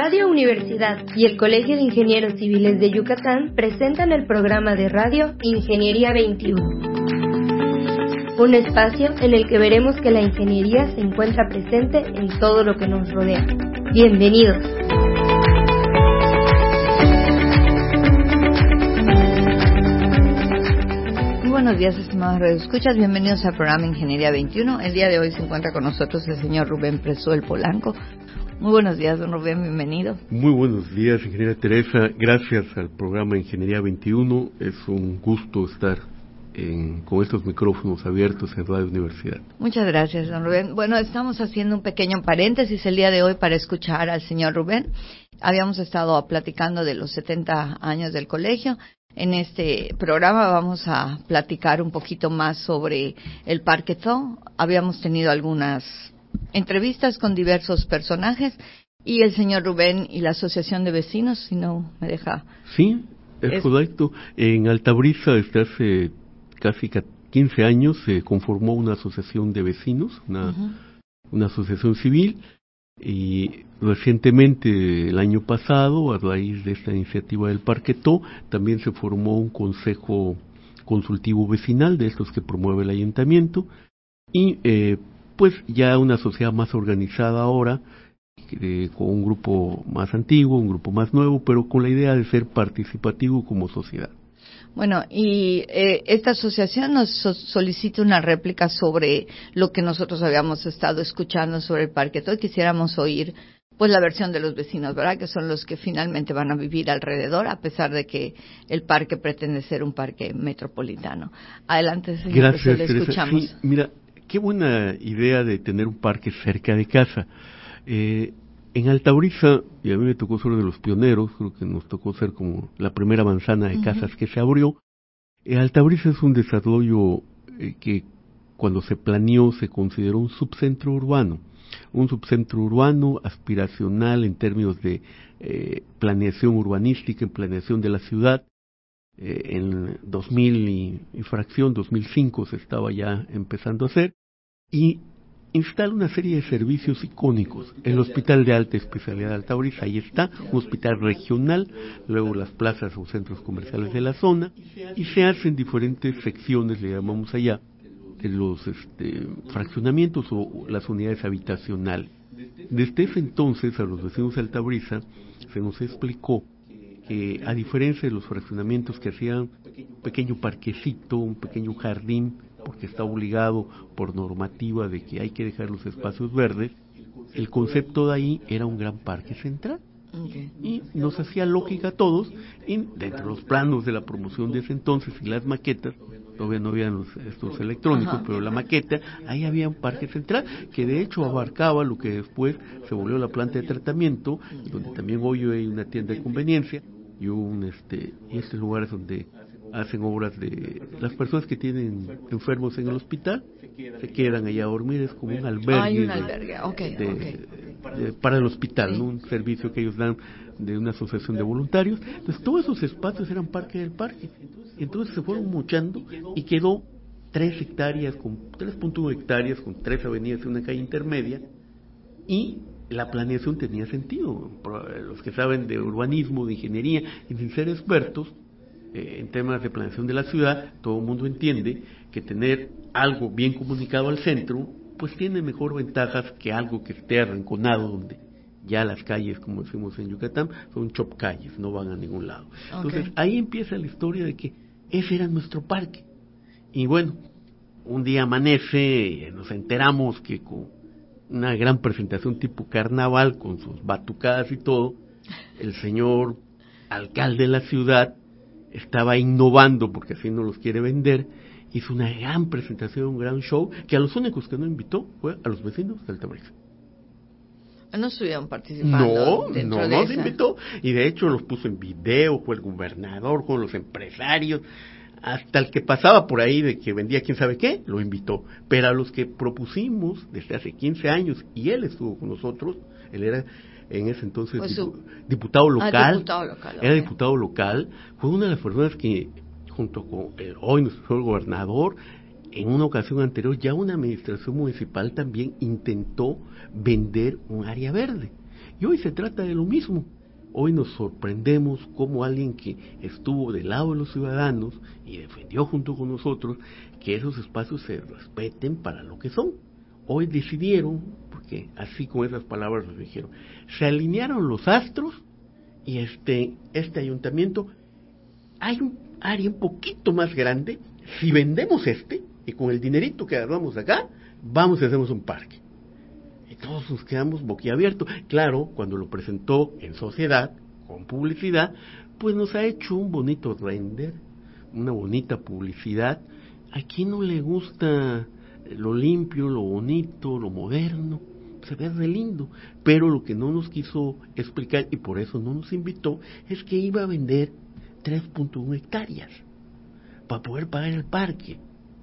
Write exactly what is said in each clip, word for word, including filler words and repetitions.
Radio Universidad y el Colegio de Ingenieros Civiles de Yucatán presentan el programa de radio Ingeniería veintiuno. Un espacio en el que veremos que la ingeniería se encuentra presente en todo lo que nos rodea. Bienvenidos. Muy buenos días, estimados radioescuchas. Bienvenidos al programa Ingeniería veintiuno. El día de hoy se encuentra con nosotros el señor Rubén Presuel Polanco. Muy buenos días, don Rubén, bienvenido. Muy buenos días, ingeniera Teresa. Gracias al programa Ingeniería veintiuno. Es un gusto estar en, con estos micrófonos abiertos en Radio Universidad. Muchas gracias, don Rubén. Bueno, estamos haciendo un pequeño paréntesis el día de hoy para escuchar al señor Rubén. Habíamos estado platicando de los setenta años del colegio. En este programa vamos a platicar un poquito más sobre el Parque Zoo. Habíamos tenido algunas entrevistas con diversos personajes y el señor Rubén y la Asociación de Vecinos, si no me deja. Sí, es, es... correcto. En Altabrisa, desde hace casi quince años, se conformó una asociación de vecinos, una, uh-huh. una asociación civil, y recientemente, el año pasado, a raíz de esta iniciativa del Parque Zoo, también se formó un consejo consultivo vecinal de estos que promueve el ayuntamiento, y eh, pues ya una sociedad más organizada ahora, eh, con un grupo más antiguo, un grupo más nuevo, pero con la idea de ser participativo como sociedad. Bueno, y eh, esta asociación nos so- solicita una réplica sobre lo que nosotros habíamos estado escuchando sobre el Parque Zoo y quisiéramos oír pues la versión de los vecinos, ¿verdad? Que son los que finalmente van a vivir alrededor, a pesar de que el parque pretende ser un parque metropolitano. Adelante, señor. Gracias, le escuchamos. Sí, mira, qué buena idea de tener un parque cerca de casa. Eh, en Altabrisa, y a mí me tocó ser de los pioneros, creo que nos tocó ser como la primera manzana de casas uh-huh. que se abrió. Eh, Altabrisa es un desarrollo eh, que cuando se planeó se consideró un subcentro urbano, un subcentro urbano aspiracional en términos de eh, planeación urbanística, en planeación de la ciudad. Eh, en dos mil y, y fracción, dos mil cinco se estaba ya empezando a hacer, y instala una serie de servicios icónicos. El Hospital de Alta Especialidad de Altabrisa, ahí está, un hospital regional, luego las plazas o centros comerciales de la zona, y se hacen diferentes secciones, le llamamos allá, de los este, fraccionamientos o las unidades habitacionales. Desde ese entonces, a los vecinos de Altabrisa se nos explicó que, a diferencia de los fraccionamientos que hacían un pequeño parquecito, un pequeño jardín, porque está obligado por normativa de que hay que dejar los espacios verdes, el concepto de ahí era un gran parque central. Okay. Y nos hacía lógica a todos, y dentro de los planos de la promoción de ese entonces y las maquetas, todavía no habían los, estos electrónicos, uh-huh. pero la maqueta, ahí había un parque central que de hecho abarcaba lo que después se volvió la planta de tratamiento, donde también hoy hay una tienda de conveniencia y un este y este lugar es donde hacen obras de las personas que tienen enfermos en el hospital, se quedan allá a dormir, es como un albergue, Hay un albergue. Okay, de, okay. De, de, para el hospital, sí. ¿no? Un servicio que ellos dan de una asociación de voluntarios. Entonces todos esos espacios eran parte del parque, entonces se fueron muchando y quedó tres hectáreas, con tres punto uno hectáreas, con tres avenidas y una calle intermedia, y la planeación tenía sentido. Los que saben de urbanismo, de ingeniería, y sin ser expertos eh, en temas de planeación de la ciudad, todo el mundo entiende que tener algo bien comunicado al centro, pues tiene mejor ventajas que algo que esté arrinconado, donde ya las calles, como decimos en Yucatán, son chop calles, no van a ningún lado. Okay. Entonces ahí empieza la historia de que ese era nuestro parque. Y bueno, un día amanece, nos enteramos que con una gran presentación tipo carnaval, con sus batucadas y todo, el señor alcalde de la ciudad estaba innovando, porque así no los quiere vender, hizo una gran presentación, un gran show, que a los únicos que no invitó fue a los vecinos de Altabrisa. No estuvieron participando. No, no, de no esa. se invitó, y de hecho los puso en video, fue el gobernador, con los empresarios, hasta el que pasaba por ahí de que vendía quién sabe qué, lo invitó. Pero a los que propusimos desde hace quince años, y él estuvo con nosotros, él era en ese entonces pues su... diputado local, ah, diputado local era okay. diputado local, fue una de las personas que, junto con el, hoy nuestro gobernador, en una ocasión anterior, ya una administración municipal también intentó vender un área verde. Y hoy se trata de lo mismo. Hoy nos sorprendemos como alguien que estuvo del lado de los ciudadanos y defendió junto con nosotros que esos espacios se respeten para lo que son. Hoy decidieron, porque así con esas palabras lo dijeron, se alinearon los astros y este, este ayuntamiento, hay un área un poquito más grande, si vendemos este, y con el dinerito que agarramos acá, vamos y hacemos un parque. Y todos nos quedamos boquiabiertos. Claro, cuando lo presentó en sociedad, con publicidad, pues nos ha hecho un bonito render, una bonita publicidad. ¿A quién no le gusta lo limpio, lo bonito, lo moderno? Se ve re lindo. Pero lo que no nos quiso explicar, y por eso no nos invitó, es que iba a vender tres punto uno hectáreas para poder pagar el parque.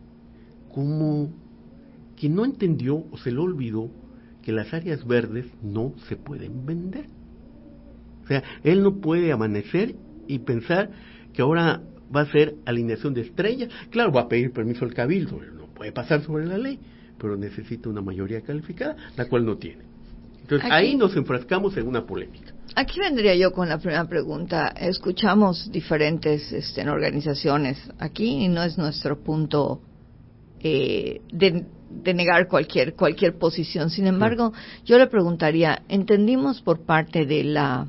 Como que no entendió o se le olvidó que las áreas verdes no se pueden vender. O sea, él no puede amanecer y pensar que ahora va a ser alineación de estrellas. Claro, va a pedir permiso al cabildo, no puede pasar sobre la ley, pero necesita una mayoría calificada, la cual no tiene. Entonces, aquí, ahí nos enfrascamos en una polémica. Aquí vendría yo con la primera pregunta. Escuchamos diferentes este, organizaciones aquí y no es nuestro punto eh, de, de negar cualquier cualquier posición. Sin embargo, yo le preguntaría, entendimos por parte de la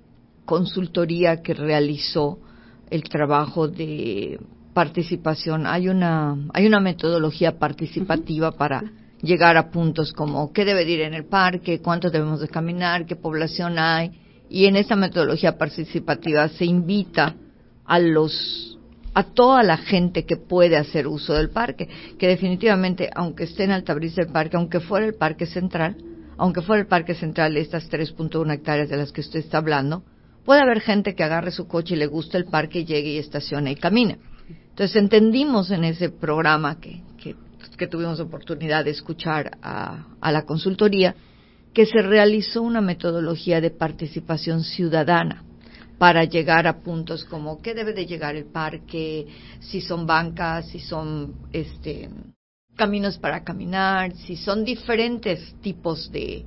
consultoría que realizó el trabajo de participación, hay una hay una metodología participativa para llegar a puntos como qué debe ir en el parque, cuánto debemos de caminar, qué población hay, y en esta metodología participativa se invita a los a toda la gente que puede hacer uso del parque, que definitivamente, aunque esté en Altabrisa el parque, aunque fuera el parque central, aunque fuera el parque central de estas tres punto uno hectáreas de las que usted está hablando, puede haber gente que agarre su coche y le gusta el parque, llegue y estaciona y camina. Entonces entendimos en ese programa que, que, que tuvimos oportunidad de escuchar a, a la consultoría, que se realizó una metodología de participación ciudadana para llegar a puntos como qué debe de llegar el parque, si son bancas, si son este caminos para caminar, si son diferentes tipos de,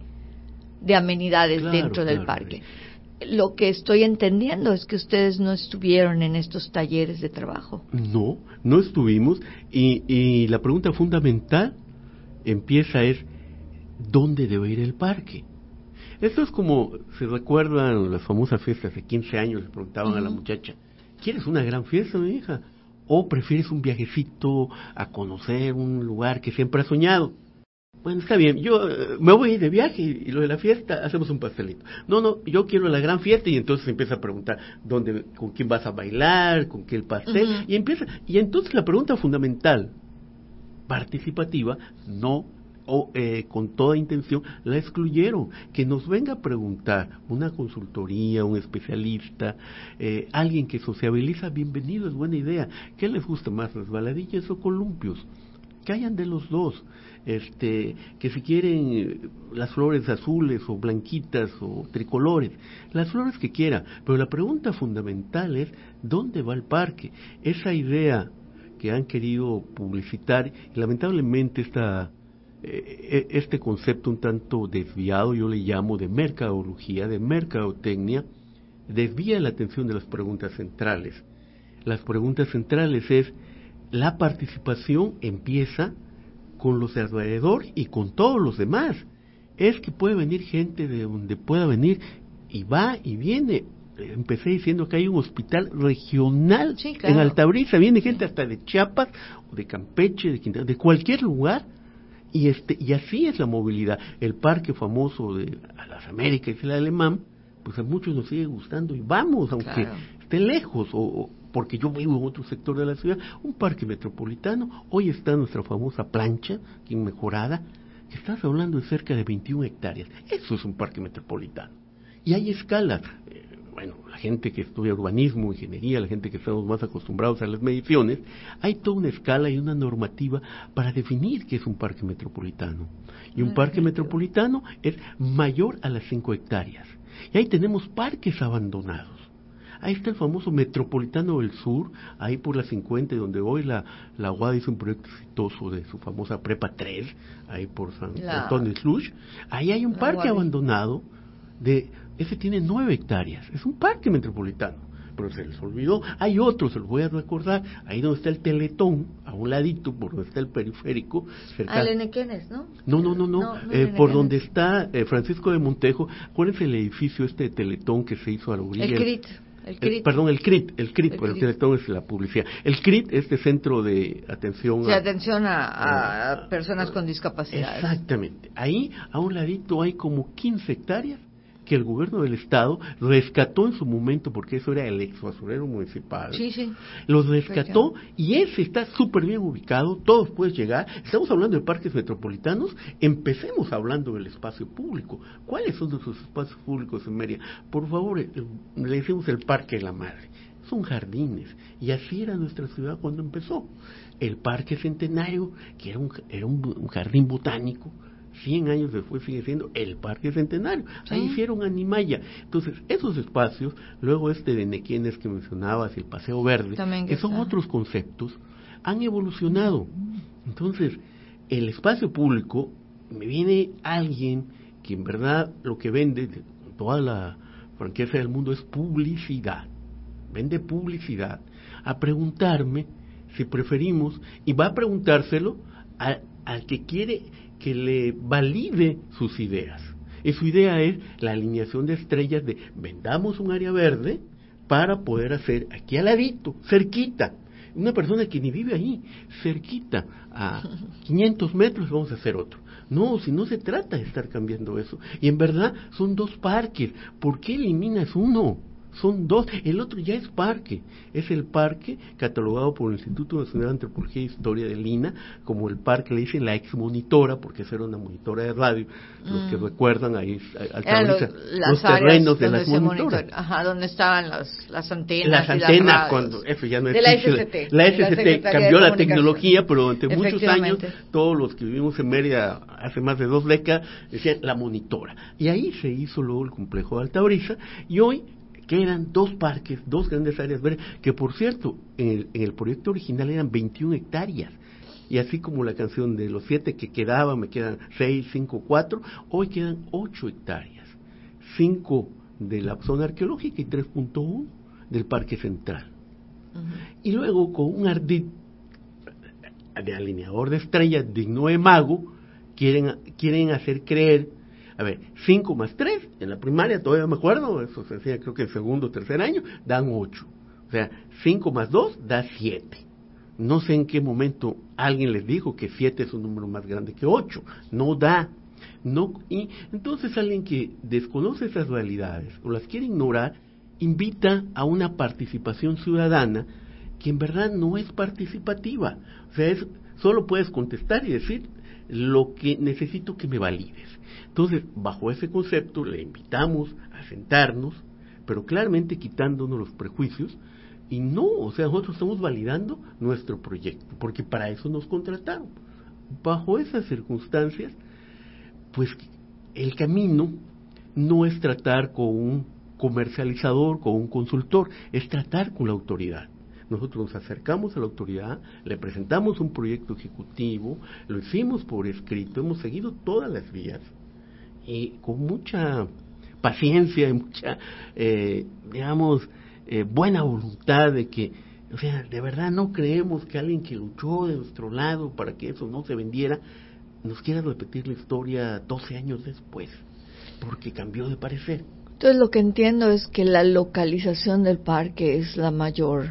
de amenidades claro, dentro del claro, parque. Sí. Lo que estoy entendiendo es que ustedes no estuvieron en estos talleres de trabajo. No, no estuvimos y, y la pregunta fundamental empieza es ¿dónde debe ir el parque? Esto es como, se recuerdan las famosas fiestas de quince años, le preguntaban uh-huh. a la muchacha, ¿quieres una gran fiesta, mi hija? ¿O prefieres un viajecito a conocer un lugar que siempre has soñado? Bueno, está bien, yo eh, me voy de viaje y, y lo de la fiesta, hacemos un pastelito. No, no, yo quiero la gran fiesta y entonces empieza a preguntar, ¿dónde, con quién vas a bailar, con qué el pastel? Uh-huh. Y empieza, y entonces la pregunta fundamental, participativa, no o eh, con toda intención la excluyeron. Que nos venga a preguntar una consultoría, un especialista, eh, alguien que sociabiliza, bienvenido, es buena idea. ¿Qué les gusta más, resbaladillas o columpios? Que hayan de los dos, este, que si quieren las flores azules o blanquitas o tricolores, las flores que quiera, pero la pregunta fundamental es ¿dónde va el parque? Esa idea que han querido publicitar, y lamentablemente esta este concepto un tanto desviado, yo le llamo de mercadología, de mercadotecnia, desvía la atención de las preguntas centrales. Las preguntas centrales es, la participación empieza con los de alrededor y con todos los demás. Es que puede venir gente de donde pueda venir y va y viene. Empecé diciendo que hay un hospital regional sí, claro. en Altabrisa, viene gente hasta de Chiapas, o de Campeche, de Quintana, de cualquier lugar. Y este y así es la movilidad. El parque famoso de las Américas y el Alemán, pues a muchos nos sigue gustando y vamos, aunque claro. esté lejos, o, o porque yo vivo en otro sector de la ciudad, un parque metropolitano. Hoy está nuestra famosa plancha, aquí mejorada, que estás hablando de cerca de veintiuna hectáreas. Eso es un parque metropolitano. Y hay escalas. Eh, bueno, la gente que estudia urbanismo, ingeniería, la gente que estamos más acostumbrados a las mediciones, hay toda una escala y una normativa para definir qué es un parque metropolitano. Y un parque metropolitano es mayor a las cinco hectáreas. Y ahí tenemos parques abandonados. Ahí está el famoso Metropolitano del Sur, ahí por la cincuenta, donde hoy la, la U A D hizo un proyecto exitoso de su famosa Prepa tres, ahí por San la, Antonio Slush. Ahí hay un parque abandonado, de, ese tiene nueve hectáreas, es un parque metropolitano, pero se les olvidó. Hay otros, se los voy a recordar, ahí donde está el Teletón, a un ladito, por donde está el periférico. Cerca... Al Enequenes, ¿no? No, no, no, no, no eh, por donde está eh, Francisco de Montejo. ¿Cuál es el edificio este de Teletón que se hizo a la orilla? El C R I T. El, el perdón, el C R I T, el C R I T, el, pero el Teletón es la publicidad. El C R I T, este centro de atención sí, a... atención a, a, a personas con discapacidad. Exactamente. Ahí, a un ladito, hay como quince hectáreas que el gobierno del estado rescató en su momento, porque eso era el ex basurero municipal. Sí, sí. Los rescató y ese está súper bien ubicado, todos pueden llegar. Estamos hablando de parques metropolitanos, empecemos hablando del espacio público. ¿Cuáles son nuestros espacios públicos en Mérida? Por favor, le decimos el Parque de la Madre. Son jardines, y así era nuestra ciudad cuando empezó. El Parque Centenario, que era un, era un, un jardín botánico, cien años después sigue siendo el Parque Centenario. ¿Sí? Ahí hicieron Animaya. Entonces, esos espacios, luego este de Nequienes que mencionabas, el Paseo Verde, que, que son otros conceptos, han evolucionado. Entonces, el espacio público, me viene alguien que en verdad lo que vende, con toda la franqueza del mundo, es publicidad. Vende publicidad, a preguntarme si preferimos, y va a preguntárselo a, al que quiere que le valide sus ideas. Y su idea es la alineación de estrellas de vendamos un área verde para poder hacer aquí al ladito, cerquita, una persona que ni vive ahí, cerquita, a quinientos metros vamos a hacer otro. No, si no se trata de estar cambiando eso. Y en verdad son dos parques. ¿Por qué eliminas uno? Son dos, el otro ya es parque, es el parque catalogado por el Instituto Nacional de Antropología e Historia del I N A como el parque, le dicen la ex monitora, porque esa era una monitora de radio, mm. los que recuerdan ahí Altavisa, los, los terrenos de las monitoras. Ajá, donde estaban las, las antenas. Las antenas, las cuando eso ya no existe. De la S C T. La S C T cambió la tecnología, pero durante muchos años, todos los que vivimos en Mérida hace más de dos décadas, decían la monitora. Y ahí se hizo luego el complejo de Altavisa, y hoy quedan dos parques, dos grandes áreas verdes, que por cierto, en el, en el proyecto original eran veintiuna hectáreas, y así como la canción de los siete que quedaban, me quedan seis, cinco, cuatro, hoy quedan ocho hectáreas, cinco de la zona arqueológica y tres punto uno del Parque Central. Uh-huh. Y luego con un ardid de alineador de estrellas digno de mago, quieren, quieren hacer creer. A ver, cinco más tres, en la primaria todavía me acuerdo, eso se hacía creo que en segundo o tercer año, dan ocho. O sea, cinco más dos da siete. No sé en qué momento alguien les dijo que siete es un número más grande que ocho. No da. No, y entonces alguien que desconoce esas realidades o las quiere ignorar, invita a una participación ciudadana que en verdad no es participativa. O sea, es, solo puedes contestar y decir lo que necesito que me valides. Entonces, bajo ese concepto, le invitamos a sentarnos, pero claramente quitándonos los prejuicios, y no, o sea, nosotros estamos validando nuestro proyecto, porque para eso nos contrataron. Bajo esas circunstancias, pues el camino no es tratar con un comercializador, con un consultor, es tratar con la autoridad. Nosotros nos acercamos a la autoridad, le presentamos un proyecto ejecutivo, lo hicimos por escrito, hemos seguido todas las vías, y con mucha paciencia y mucha, eh, digamos, eh, buena voluntad de que, o sea, de verdad no creemos que alguien que luchó de nuestro lado para que eso no se vendiera, nos quiera repetir la historia doce años después, porque cambió de parecer. Entonces lo que entiendo es que la localización del parque es la mayor,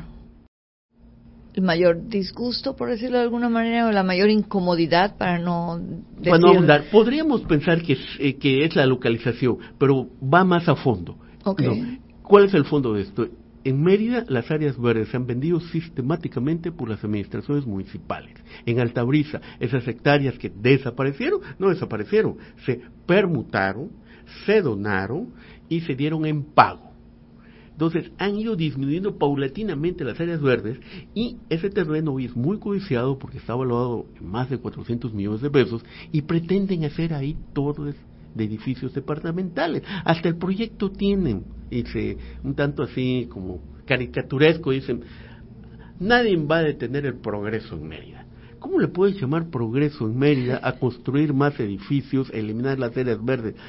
el mayor disgusto, por decirlo de alguna manera, o la mayor incomodidad, para no decir... Bueno, dar, podríamos pensar que es, eh, que es la localización, pero va más a fondo. Okay. No, ¿cuál es el fondo de esto? En Mérida, las áreas verdes se han vendido sistemáticamente por las administraciones municipales. En Altavisa, esas hectáreas que desaparecieron, no desaparecieron, se permutaron, se donaron y se dieron en pago. Entonces han ido disminuyendo paulatinamente las áreas verdes, y ese terreno hoy es muy codiciado porque está valuado en más de cuatrocientos millones de pesos, y pretenden hacer ahí todo de edificios departamentales. Hasta el proyecto tienen, y se, un tanto así como caricaturesco, dicen, nadie va a detener el progreso en Mérida. ¿Cómo le puedes llamar progreso en Mérida a construir más edificios, eliminar las áreas verdes?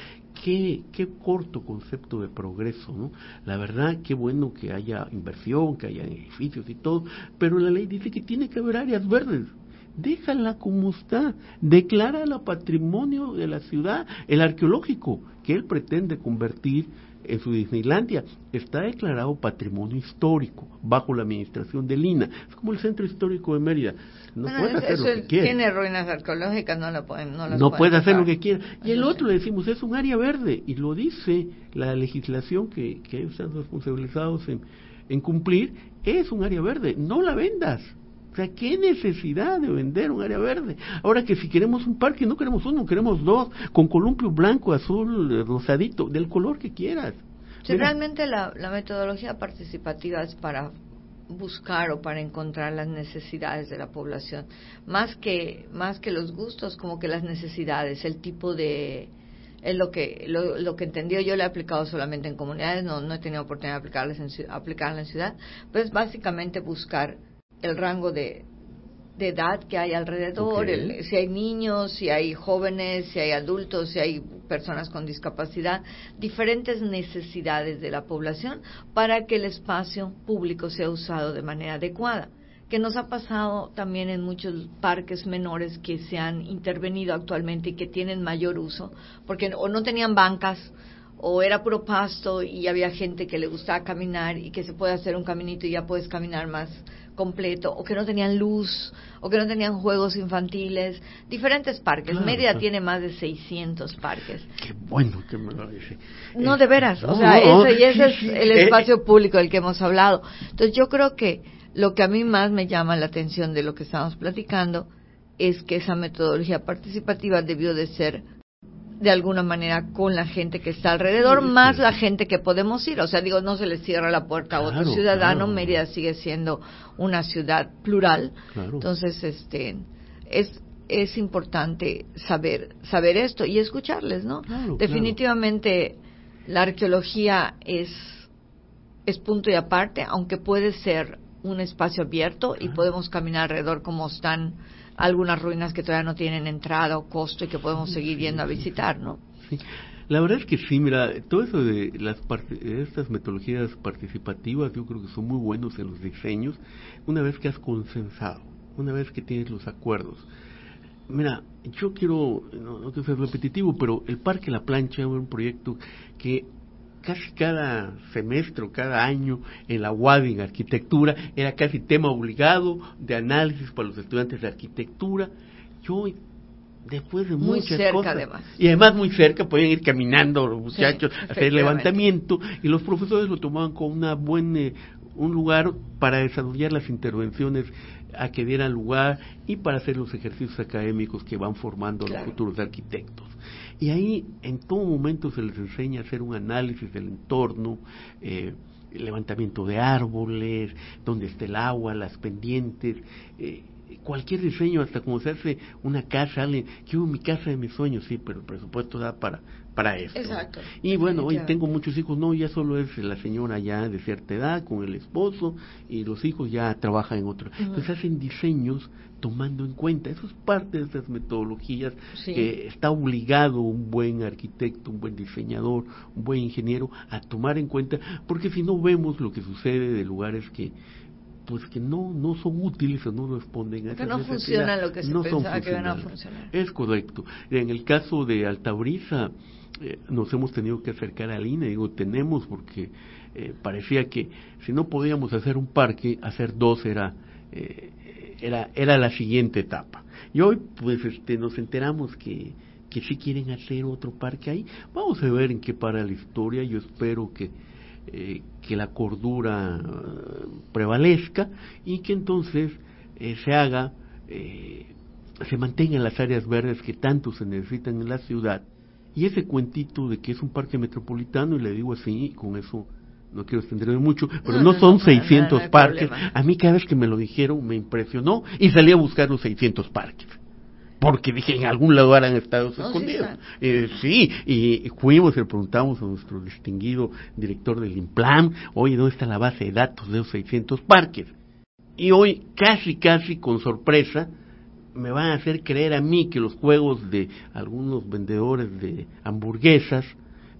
qué, qué corto concepto de progreso, ¿no? La verdad, qué bueno que haya inversión, que haya edificios y todo, pero la ley dice que tiene que haber áreas verdes. Déjala como está, declárala patrimonio de la ciudad. El arqueológico que él pretende convertir en su Disneylandia está declarado patrimonio histórico bajo la administración del I N A. Es como el centro histórico de Mérida. No bueno, puede hacer eso lo que quiera. Tiene ruinas arqueológicas, no la pueden, no las no pueden puede hacer tocar. lo que quiera. Y el Eso otro sí. le decimos es un área verde y lo dice la legislación que, que ellos están responsabilizados en, en cumplir. Es un área verde, no la vendas. O sea, ¿qué necesidad de vender un área verde? Ahora que si queremos un parque, no queremos uno, queremos dos, con columpio blanco, azul, rosadito, del color que quieras. Sí, realmente la, la metodología participativa es para buscar o para encontrar las necesidades de la población, más que más que los gustos, como que las necesidades, el tipo de... Es lo que lo, lo que entendió, yo lo he aplicado solamente en comunidades, no, no he tenido oportunidad de aplicarles en, aplicarla en ciudad, pero es básicamente buscar el rango de, de edad que hay alrededor, Okay. el, si hay niños, si hay jóvenes, si hay adultos, si hay personas con discapacidad, diferentes necesidades de la población para que el espacio público sea usado de manera adecuada, que nos ha pasado también en muchos parques menores que se han intervenido actualmente y que tienen mayor uso, porque o no tenían bancas, o era puro pasto y había gente que le gustaba caminar y que se puede hacer un caminito y ya puedes caminar más completo, o que no tenían luz, o que no tenían juegos infantiles, diferentes parques. Claro, Mérida claro. tiene más de seiscientos parques. Qué bueno que me lo dice. No, Eh, de veras, no, o sea, no, eso, y ese sí, es sí, el eh, espacio público del que hemos hablado. Entonces yo creo que lo que a mí más me llama la atención de lo que estamos platicando es que esa metodología participativa debió de ser de alguna manera con la gente que está alrededor, Sí, más sí. la gente que podemos ir. O sea, digo, no se le cierra la puerta a otro Claro, ciudadano. claro. Mérida sigue siendo una ciudad plural. Claro. Entonces, este, es es importante saber saber esto y escucharles, ¿no? Claro, Definitivamente la arqueología es es punto y aparte, aunque puede ser un espacio abierto y podemos caminar alrededor como están algunas ruinas que todavía no tienen entrada o costo y que podemos seguir yendo a visitar, ¿no? Sí. La verdad es que sí, mira, todo eso de las part- estas metodologías participativas yo creo que son muy buenos en los diseños una vez que has consensado, una vez que tienes los acuerdos. Mira, yo quiero, no, no quiero ser repetitivo, pero el Parque La Plancha es un proyecto que casi cada semestre, cada año en la U A D en arquitectura era casi tema obligado de análisis para los estudiantes de arquitectura. Yo después de Muy muchas cerca, cosas, además. y además muy cerca, pueden ir caminando los muchachos, Sí, hacer el levantamiento, y los profesores lo tomaban como una buena, un lugar para desarrollar las intervenciones a que dieran lugar y para hacer los ejercicios académicos que van formando a Claro. los futuros arquitectos. Y ahí en todo momento se les enseña a hacer un análisis del entorno, eh, el levantamiento de árboles, dónde está el agua, las pendientes, eh, cualquier diseño, hasta como se hace una casa, alguien, quiero mi casa de mis sueños, sí, pero el presupuesto da para para eso. Exacto. Y bueno, hoy Definitivamente. tengo muchos hijos, no, ya solo es la señora ya de cierta edad con el esposo y los hijos ya trabajan en otro. Ujú. Entonces hacen diseños tomando en cuenta, eso es parte de esas metodologías Sí. que está obligado un buen arquitecto, un buen diseñador, un buen ingeniero a tomar en cuenta, porque si no vemos lo que sucede de lugares que pues que no no son útiles o no responden a Que esas no necesidades, funcionan lo que se no son pensaba que iban a funcionales. funcionar. Es correcto. En el caso de Altabrisa, eh, nos hemos tenido que acercar al I N A, digo tenemos porque eh, parecía que si no podíamos hacer un parque, hacer dos era eh, era era la siguiente etapa. Y hoy pues este nos enteramos que que sí quieren hacer otro parque ahí. Vamos a ver en qué para la historia. Yo espero que eh, que la cordura uh, prevalezca y que entonces eh, se haga eh, se mantengan las áreas verdes que tanto se necesitan en la ciudad. Y ese cuentito de que es un parque metropolitano, y le digo así, y con eso no quiero extenderme mucho, pero No, no, no, son no, para seiscientos nada, no hay parques. problema. A mí cada vez que me lo dijeron me impresionó y salí a buscar los seiscientos parques. Porque dije, en algún lado han estado No, sí escondidos. están. Eh, sí, y fuimos y le preguntamos a nuestro distinguido director del INPLAM, oye, ¿dónde está la base de datos de esos seiscientos parques? Y hoy, casi, casi con sorpresa, me van a hacer creer a mí que los juegos de algunos vendedores de hamburguesas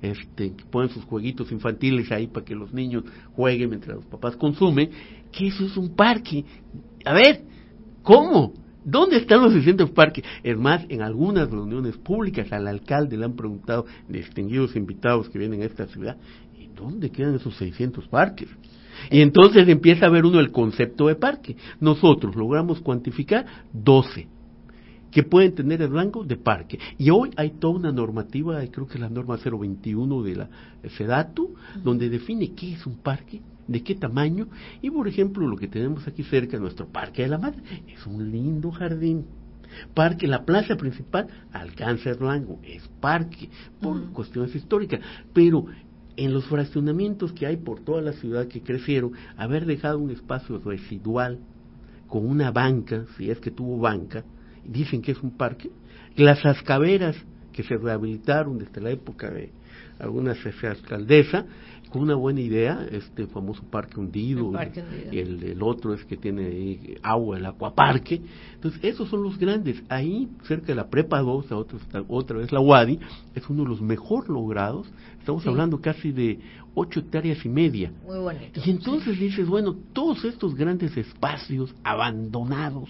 este, que ponen sus jueguitos infantiles ahí para que los niños jueguen mientras los papás consumen, que eso es un parque. A ver, ¿cómo? ¿Dónde están los seiscientos parques? Es más, en algunas reuniones públicas al alcalde le han preguntado, distinguidos invitados que vienen a esta ciudad, ¿y dónde quedan esos seiscientos parques? Y entonces empieza a ver uno el concepto de parque. Nosotros logramos cuantificar doce que pueden tener el rango de parque. Y hoy hay toda una normativa, creo que es la norma cero veintiuno de la SEDATU, uh-huh, donde define qué es un parque, de qué tamaño, y por ejemplo lo que tenemos aquí cerca, nuestro Parque de la Madre, es un lindo jardín. Parque, la plaza principal alcanza el rango, es parque, por uh-huh. cuestiones históricas, pero en los fraccionamientos que hay por toda la ciudad que crecieron, haber dejado un espacio residual con una banca, si es que tuvo banca, dicen que es un parque. Las Ascaveras que se rehabilitaron desde la época de alguna alcaldesa, con una buena idea, este famoso parque hundido, el parque hundido. Y el, el otro es que tiene ahí agua, el acuaparque. Entonces esos son los grandes. Ahí cerca de la Prepa dos, otra, otra vez la UADY, es uno de los mejor logrados. Estamos sí. hablando casi de ocho hectáreas y media. Muy bonito. Y entonces sí. dices, bueno, todos estos grandes espacios abandonados,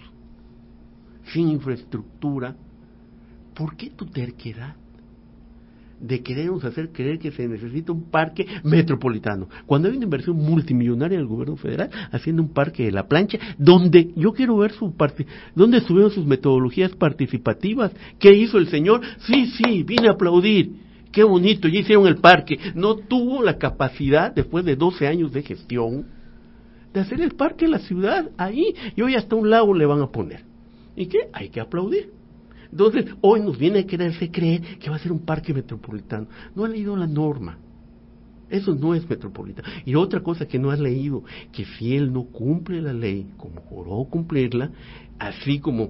sin infraestructura, ¿por qué tu terquedad de querernos hacer creer que se necesita un parque metropolitano, cuando hay una inversión multimillonaria del gobierno federal haciendo un parque de la plancha, donde yo quiero ver su parte, donde estuvieron sus metodologías participativas? ¿Qué hizo el señor? Sí, sí, vine a aplaudir, qué bonito, ya hicieron el parque. No tuvo la capacidad, después de doce años de gestión, de hacer el parque en la ciudad, ahí, y hoy hasta un lago le van a poner. ¿Y qué? Hay que aplaudir. Entonces, hoy nos viene a quererse creer que va a ser un parque metropolitano. No ha leído la norma. Eso no es metropolitano. Y otra cosa que no has leído, que si él no cumple la ley, como juró cumplirla, así como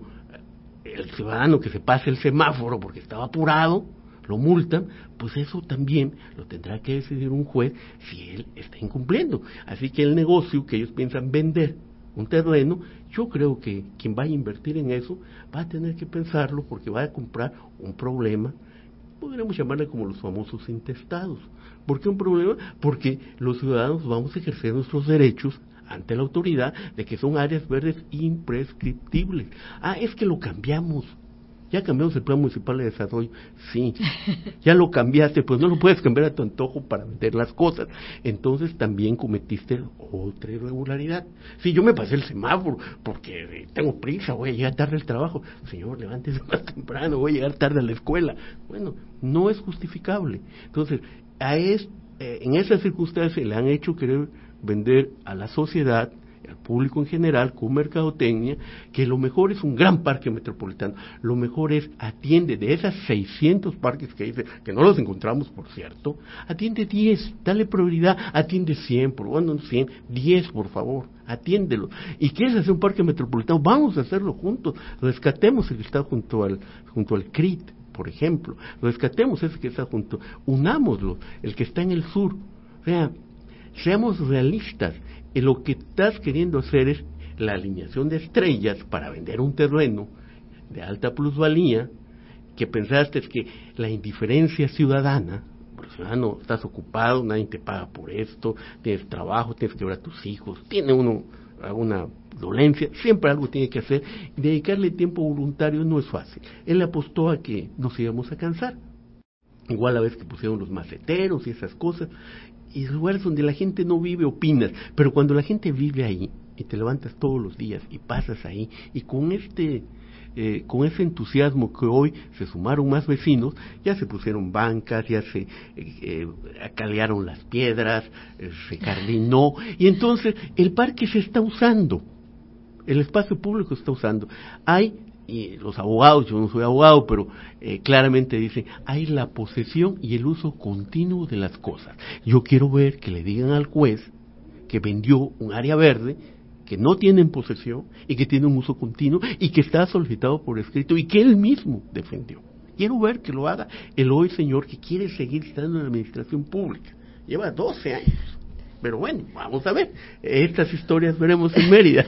el ciudadano que se pase el semáforo porque estaba apurado, lo multan, pues eso también lo tendrá que decidir un juez si él está incumpliendo. Así que el negocio que ellos piensan vender, un terreno, yo creo que quien vaya a invertir en eso va a tener que pensarlo, porque va a comprar un problema, podríamos llamarle como los famosos intestados. ¿Por qué un problema? Porque los ciudadanos vamos a ejercer nuestros derechos ante la autoridad de que son áreas verdes imprescriptibles. Ah, es que lo cambiamos. Ya cambiamos el plan municipal de desarrollo, sí, ya lo cambiaste, pues no lo puedes cambiar a tu antojo para vender las cosas. Entonces también cometiste otra irregularidad. Sí, yo me pasé el semáforo porque tengo prisa, voy a llegar tarde al trabajo. Señor, levántese más temprano, voy a llegar tarde a la escuela. Bueno, no es justificable. Entonces, a es, eh, en esas circunstancias le han hecho querer vender a la sociedad, al público en general, con mercadotecnia, que lo mejor es un gran parque metropolitano. Lo mejor es, atiende de esas seiscientos parques que dice, que no los encontramos por cierto, atiende diez, dale prioridad, atiende cien, por bueno, cien, diez por favor, atiéndelo. ¿Y quieres hacer un parque metropolitano? Vamos a hacerlo juntos, rescatemos el que está junto al, junto al C R I T, por ejemplo, rescatemos ese que está junto, unámoslo, el que está en el sur. O sea, seamos realistas. Y lo que estás queriendo hacer es la alineación de estrellas para vender un terreno de alta plusvalía, que pensaste es que la indiferencia ciudadana, porque ciudadano, estás ocupado, nadie te paga por esto, tienes trabajo, tienes que ver a tus hijos, tiene uno alguna dolencia, siempre algo tiene que hacer, y dedicarle tiempo voluntario no es fácil. Él apostó a que nos íbamos a cansar, igual a vez que pusieron los maceteros y esas cosas, y lugares donde la gente no vive, opinas, pero cuando la gente vive ahí, y te levantas todos los días, y pasas ahí, y con este, eh, con ese entusiasmo que hoy se sumaron más vecinos, ya se pusieron bancas, ya se eh, eh, acalearon las piedras, eh, se jardinó, y entonces el parque se está usando, el espacio público se está usando. Hay, y los abogados, yo no soy abogado, pero eh, claramente dicen, hay la posesión y el uso continuo de las cosas. Yo quiero ver que le digan al juez que vendió un área verde, que no tiene en posesión y que tiene un uso continuo y que está solicitado por escrito y que él mismo defendió. Quiero ver que lo haga el hoy señor que quiere seguir estando en la administración pública. Lleva doce años. Pero bueno, vamos a ver. Estas historias veremos en Mérida.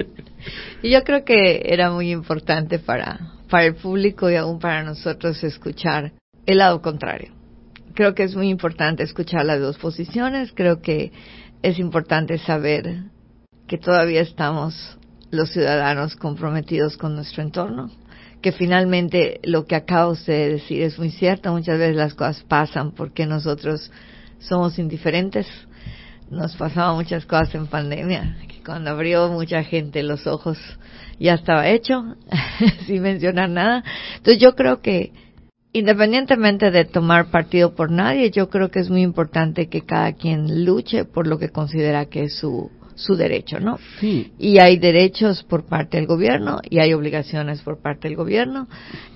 Y yo creo que era muy importante para, para el público y aún para nosotros escuchar el lado contrario. creo que es muy importante escuchar las dos posiciones. Creo que es importante saber que todavía estamos los ciudadanos comprometidos con nuestro entorno, que finalmente lo que acaba usted de decir es muy cierto. Muchas veces las cosas pasan porque nosotros somos indiferentes. Nos pasaban muchas cosas en pandemia, que cuando abrió mucha gente los ojos ya estaba hecho, sin mencionar nada. Entonces yo creo que independientemente de tomar partido por nadie, yo creo que es muy importante que cada quien luche por lo que considera que es su su derecho, ¿no? Sí. Y hay derechos por parte del gobierno y hay obligaciones por parte del gobierno,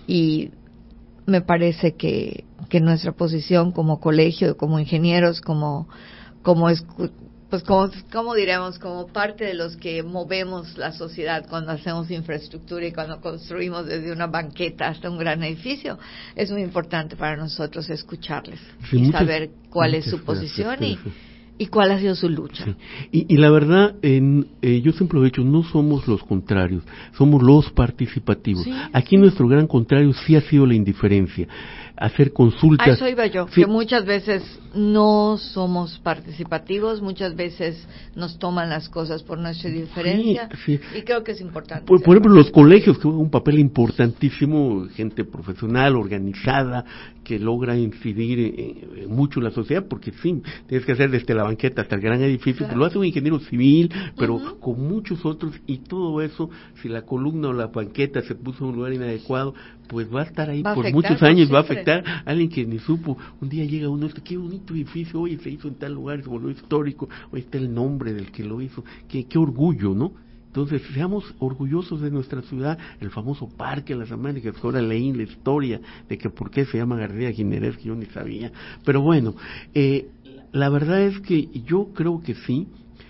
y me parece que que nuestra posición como colegio, como ingenieros, como como pues como como diremos, como parte de los que movemos la sociedad cuando hacemos infraestructura y cuando construimos desde una banqueta hasta un gran edificio, es muy importante para nosotros escucharles sí, y muchas, saber cuál es su posición y y cuál ha sido su lucha. Sí. Y, y la verdad, en, eh, yo siempre lo he dicho, no somos los contrarios, somos los participativos. Sí, Aquí sí. nuestro gran contrario sí ha sido la indiferencia. Hacer consultas. A eso iba yo, sí. que muchas veces no somos participativos, muchas veces nos toman las cosas por nuestra diferencia, sí, sí. y creo que es importante. Por, por ejemplo, los colegios que juegan un papel importantísimo, gente profesional, organizada, que logra incidir en, en mucho en la sociedad, porque sí, tienes que hacer desde la banqueta hasta el gran edificio, claro. Pero lo hace un ingeniero civil, pero uh-huh. con muchos otros, y todo eso, si la columna o la banqueta se puso en un lugar inadecuado, pues va a estar ahí va por afectar, muchos años, siempre. Va a afectar a alguien que ni supo. Un día llega uno, este, qué bonito edificio, oye, se hizo en tal lugar, se volvió histórico, oye, está el nombre del que lo hizo, qué, qué orgullo, ¿no? Entonces, seamos orgullosos de nuestra ciudad, el famoso Parque de las Américas, que ahora leí la historia de que por qué se llama García Jiménez, que yo ni sabía. Pero bueno, eh, la verdad es que yo creo que sí,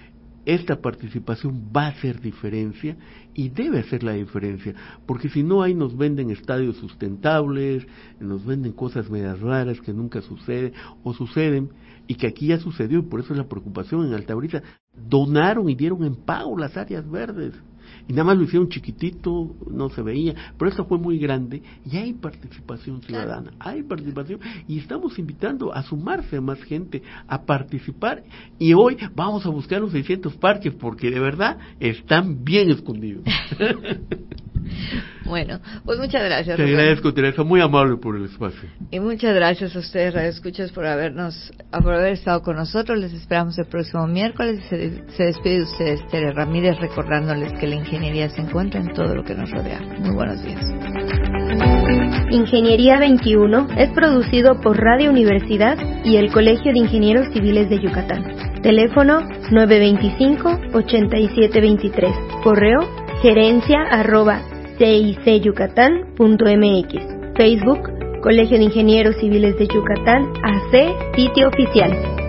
esta participación va a hacer diferencia y debe hacer la diferencia, porque si no, ahí nos venden estadios sustentables, nos venden cosas medias raras que nunca suceden o suceden, y que aquí ya sucedió, y por eso es la preocupación. En Altabrisa donaron y dieron en pago las áreas verdes, y nada más lo hicieron chiquitito, no se veía, pero esto fue muy grande, y hay participación ciudadana, hay participación, y estamos invitando a sumarse a más gente, a participar, y hoy vamos a buscar los seiscientos parques, porque de verdad están bien escondidos. Bueno, pues muchas gracias. Te agradezco, Teresa, muy amable por el espacio. Y muchas gracias a ustedes, radioescuchas, por habernos, por haber estado con nosotros. Les esperamos el próximo miércoles. Se, se despide de ustedes, Tere Ramírez, recordándoles que la ingeniería se encuentra en todo lo que nos rodea. Muy buenos días. Ingeniería veintiuno es producido por Radio Universidad y el Colegio de Ingenieros Civiles de Yucatán. Teléfono nueve veinticinco, ochenta y siete veintitrés. Correo gerencia arroba cicyucatán punto mx. Facebook Colegio de Ingenieros Civiles de Yucatán A C, sitio oficial.